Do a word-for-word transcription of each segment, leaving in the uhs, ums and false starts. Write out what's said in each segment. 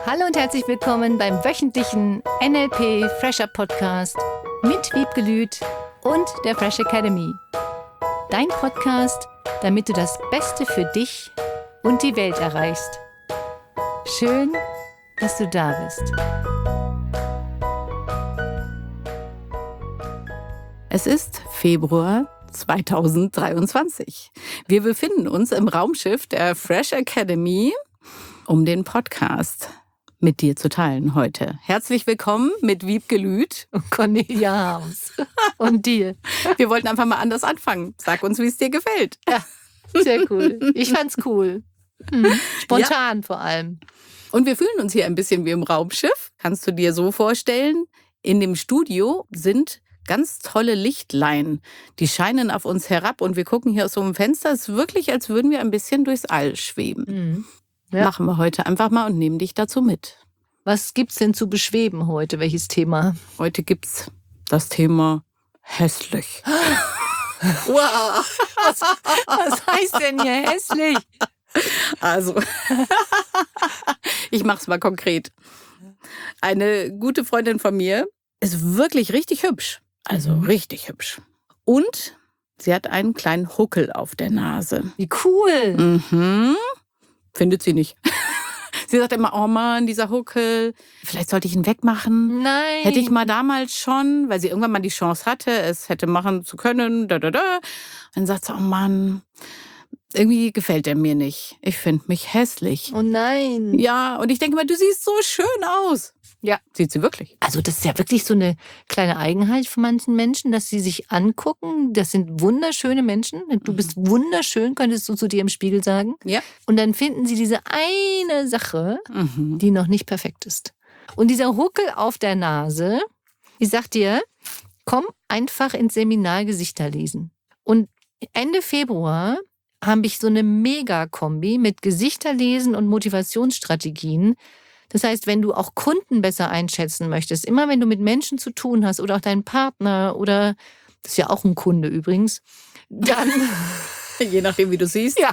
Hallo und herzlich willkommen beim wöchentlichen N L P Fresher Podcast mit Wiebke Lüth und der Fresh Academy. Dein Podcast, damit du das Beste für dich und die Welt erreichst. Schön, dass du da bist. Es ist Februar zweitausenddreiundzwanzig. Wir befinden uns im Raumschiff der Fresh Academy, um den Podcast mit dir zu teilen heute. Herzlich willkommen mit Wiebke Lüth und Cornelia Harms. Und dir. Wir wollten einfach mal anders anfangen. Sag uns, wie es dir gefällt. Ja, sehr cool. Ich fand's cool. Hm. Spontan ja. Vor allem. Und wir fühlen uns hier ein bisschen wie im Raumschiff. Kannst du dir so vorstellen, in dem Studio sind ganz tolle Lichtlein. Die scheinen auf uns herab und wir gucken hier aus so einem Fenster. Es ist wirklich, als würden wir ein bisschen durchs All schweben. Mhm. Ja. Machen wir heute einfach mal und nehmen dich dazu mit. Was gibt's denn zu beschweben heute? Welches Thema? Heute gibt's das Thema hässlich. Wow. Was, was heißt denn hier hässlich? Also, ich mach's mal konkret. Eine gute Freundin von mir ist wirklich richtig hübsch. Also mhm. richtig hübsch. Und sie hat einen kleinen Huckel auf der Nase. Wie cool. Mhm. Findet sie nicht. Sie sagt immer, oh Mann, dieser Huckel, vielleicht sollte ich ihn wegmachen. Nein. Hätte ich mal damals schon, weil sie irgendwann mal die Chance hatte, es hätte machen zu können. Da, da, da. Dann sagt sie, oh Mann, irgendwie gefällt er mir nicht. Ich finde mich hässlich. Oh nein. Ja, und ich denke mal, du siehst so schön aus. Ja, sieht sie wirklich. Also das ist ja wirklich so eine kleine Eigenheit von manchen Menschen, dass sie sich angucken. Das sind wunderschöne Menschen. Du bist wunderschön, könntest du zu dir im Spiegel sagen. Ja. Und dann finden sie diese eine Sache, Mhm. die noch nicht perfekt ist. Und dieser Huckel auf der Nase, ich sag dir, komm einfach ins Seminar Gesichter lesen. Und Ende Februar habe ich so eine Mega-Kombi mit Gesichterlesen und Motivationsstrategien. Das heißt, wenn du auch Kunden besser einschätzen möchtest, immer wenn du mit Menschen zu tun hast oder auch deinen Partner oder, das ist ja auch ein Kunde übrigens, dann... Je nachdem, wie du siehst. Ja.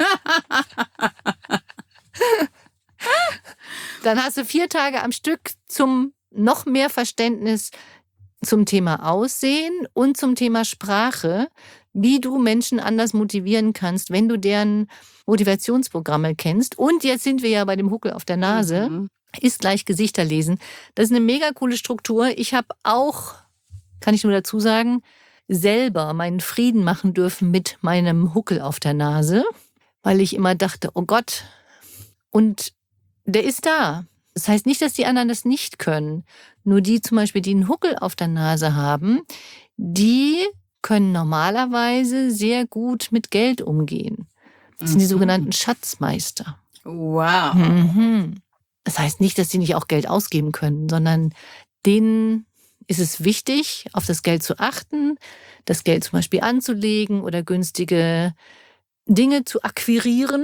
Dann hast du vier Tage am Stück zum noch mehr Verständnis zum Thema Aussehen und zum Thema Sprache, wie du Menschen anders motivieren kannst, wenn du deren Motivationsprogramme kennst. Und jetzt sind wir ja bei dem Huckel auf der Nase. Mhm. Ist gleich Gesichter lesen. Das ist eine mega coole Struktur. Ich habe auch, kann ich nur dazu sagen, selber meinen Frieden machen dürfen mit meinem Huckel auf der Nase, weil ich immer dachte, oh Gott, und der ist da. Das heißt nicht, dass die anderen das nicht können. Nur die zum Beispiel, die einen Huckel auf der Nase haben, die können normalerweise sehr gut mit Geld umgehen. Das sind die sogenannten Schatzmeister. Wow. Mhm. Das heißt nicht, dass sie nicht auch Geld ausgeben können, sondern denen ist es wichtig, auf das Geld zu achten, das Geld zum Beispiel anzulegen oder günstige Dinge zu akquirieren.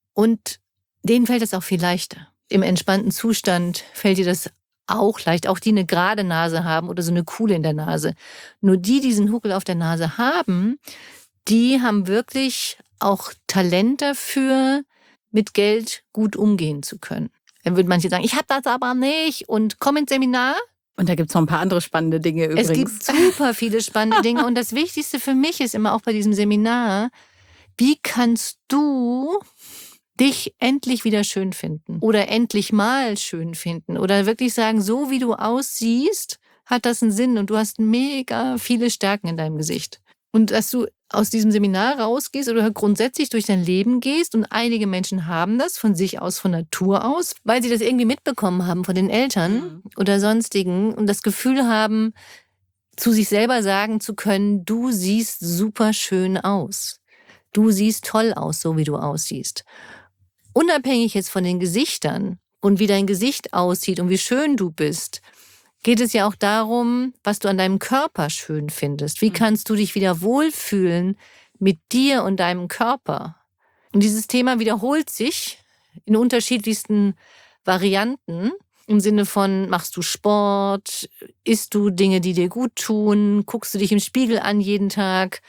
Und denen fällt das auch viel leichter. Im entspannten Zustand fällt dir das auch leicht, auch die eine gerade Nase haben oder so eine Kuhle in der Nase. Nur die, die diesen Huckel auf der Nase haben, die haben wirklich auch Talent dafür, mit Geld gut umgehen zu können. Dann würden manche sagen, ich habe das aber nicht und komm ins Seminar. Und da gibt es noch ein paar andere spannende Dinge übrigens. Es gibt super viele spannende Dinge. Und das Wichtigste für mich ist immer auch bei diesem Seminar, wie kannst du dich endlich wieder schön finden oder endlich mal schön finden oder wirklich sagen, so wie du aussiehst, hat das einen Sinn und du hast mega viele Stärken in deinem Gesicht. Und dass du aus diesem Seminar rausgehst oder grundsätzlich durch dein Leben gehst und einige Menschen haben das von sich aus, von Natur aus, weil sie das irgendwie mitbekommen haben von den Eltern mhm. oder sonstigen und das Gefühl haben, zu sich selber sagen zu können, du siehst super schön aus. Du siehst toll aus, so wie du aussiehst. Unabhängig jetzt von den Gesichtern und wie dein Gesicht aussieht und wie schön du bist, geht es ja auch darum, was du an deinem Körper schön findest. Wie kannst du dich wieder wohlfühlen mit dir und deinem Körper? Und dieses Thema wiederholt sich in unterschiedlichsten Varianten. Im Sinne von, machst du Sport, isst du Dinge, die dir gut tun, guckst du dich im Spiegel an jeden Tag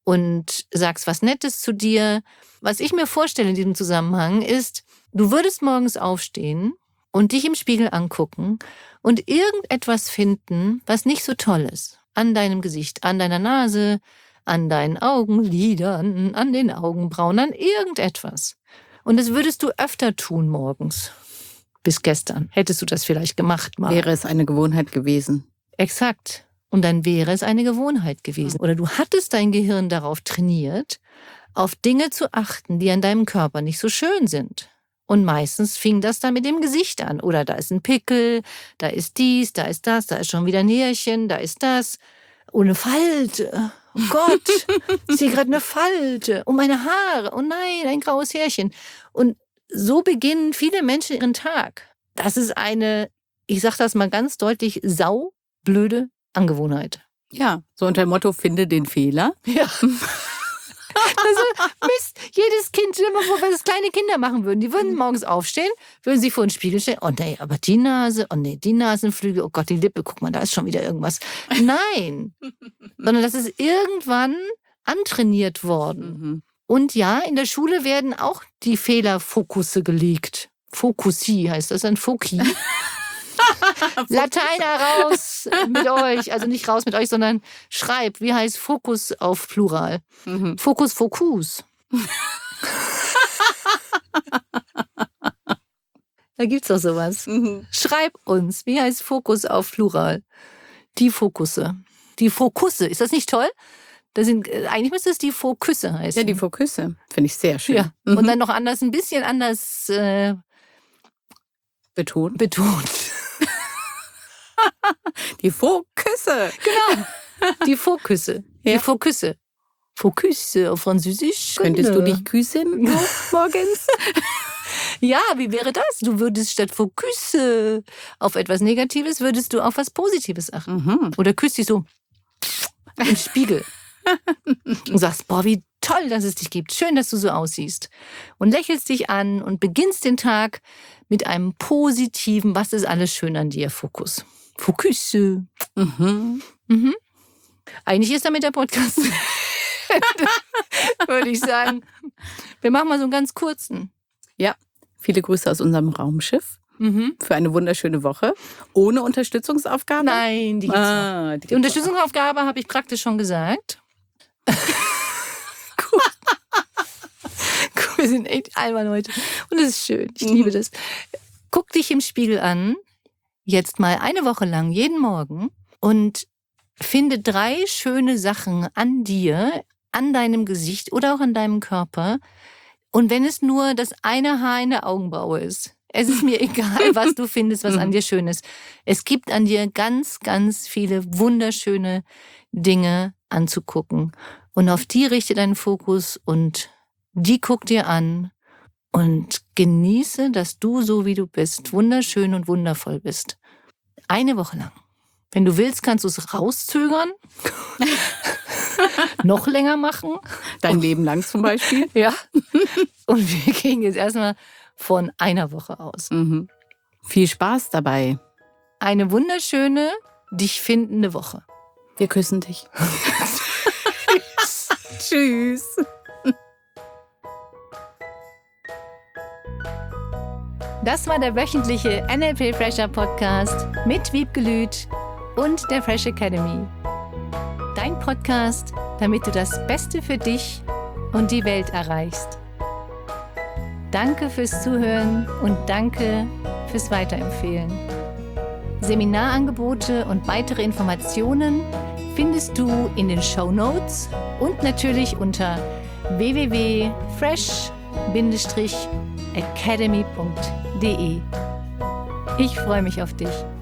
und sagst was Nettes zu dir. Was ich mir vorstelle in diesem Zusammenhang ist, du würdest morgens aufstehen und dich im Spiegel angucken und irgendetwas finden, was nicht so toll ist. An deinem Gesicht, an deiner Nase, an deinen Augenlidern, an den Augenbrauen, an irgendetwas. Und das würdest du öfter tun morgens. Bis gestern hättest du das vielleicht gemacht mal. Wäre es eine Gewohnheit gewesen. Exakt. Und dann wäre es eine Gewohnheit gewesen. Oder du hattest dein Gehirn darauf trainiert, auf Dinge zu achten, die an deinem Körper nicht so schön sind. Und meistens fing das dann mit dem Gesicht an. Oder da ist ein Pickel, da ist dies, da ist das, da ist schon wieder ein Härchen, da ist das. Oh, eine Falte. Oh Gott, ich sehe gerade eine Falte. Oh, meine Haare. Oh nein, ein graues Härchen. Und so beginnen viele Menschen ihren Tag. Das ist eine, ich sage das mal ganz deutlich, saublöde Angewohnheit. Ja, so unter dem Motto, finde den Fehler. Ja. Also, Mist, jedes Kind, stell dir mal vor, was das kleine Kinder machen würden. Die würden morgens aufstehen, würden sich vor den Spiegel stellen. Oh nee, aber die Nase, oh nee, die Nasenflügel, oh Gott, die Lippe, guck mal, da ist schon wieder irgendwas. Nein, sondern das ist irgendwann antrainiert worden. Mhm. Und ja, in der Schule werden auch die Fehlerfokusse gelegt. Fokussi heißt das, ein Foki. Lateiner raus mit euch, also nicht raus mit euch, sondern schreib, wie heißt Fokus auf Plural? Mhm. Fokus, Fokus. Da gibt's doch sowas. Mhm. Schreib uns, wie heißt Fokus auf Plural? Die Fokusse. Die Fokusse, ist das nicht toll? Das sind, eigentlich müsste es die Fokusse heißen. Ja, die Fokusse. Finde ich sehr schön. Ja. Mhm. Und dann noch anders, ein bisschen anders äh, betont. betont. Die Fokusse. Genau. Die Fokusse. Ja. Die Fokusse. Fokusse auf Französisch. Könntest du dich küssen morgens? Ja, wie wäre das? Du würdest statt Fokusse auf etwas Negatives, würdest du auf was Positives achten. Mhm. Oder küsst dich so im Spiegel. Und sagst, boah, wie toll, dass es dich gibt. Schön, dass du so aussiehst. Und lächelst dich an und beginnst den Tag mit einem positiven, was ist alles schön an dir, Fokus. Fokusse. Mhm. Mhm. Eigentlich ist damit der Podcast. Würde ich sagen. Wir machen mal so einen ganz kurzen. Ja, viele Grüße aus unserem Raumschiff Mhm. für eine wunderschöne Woche. Ohne Unterstützungsaufgabe? Nein, die gibt's Ah, noch. die Die gibt's Unterstützungsaufgabe habe ich praktisch schon gesagt. Cool. Cool, wir sind echt albern heute. Und es ist schön. Ich Mhm. liebe das. Guck dich im Spiegel an. Jetzt mal eine Woche lang, jeden Morgen. Und finde drei schöne Sachen an dir, an deinem Gesicht oder auch an deinem Körper. Und wenn es nur das eine Haar in der Augenbraue ist. Es ist mir egal, was du findest, was an dir schön ist. Es gibt an dir ganz, ganz viele wunderschöne Dinge anzugucken. Und auf die richte deinen Fokus und die guck dir an und genieße, dass du, so wie du bist, wunderschön und wundervoll bist. Eine Woche lang. Wenn du willst, kannst du es rauszögern, noch länger machen. Dein Leben lang zum Beispiel. Ja. Und wir gehen jetzt erstmal von einer Woche aus. Mhm. Viel Spaß dabei. Eine wunderschöne, dich findende Woche. Wir küssen dich. Tschüss. Das war der wöchentliche N L P Fresher Podcast mit Wiebke Lüth und der Fresh Academy. Dein Podcast, damit du das Beste für dich und die Welt erreichst. Danke fürs Zuhören und danke fürs Weiterempfehlen. Seminarangebote und weitere Informationen findest du in den Shownotes und natürlich unter w w w punkt fresh academy punkt d e. Ich freue mich auf dich.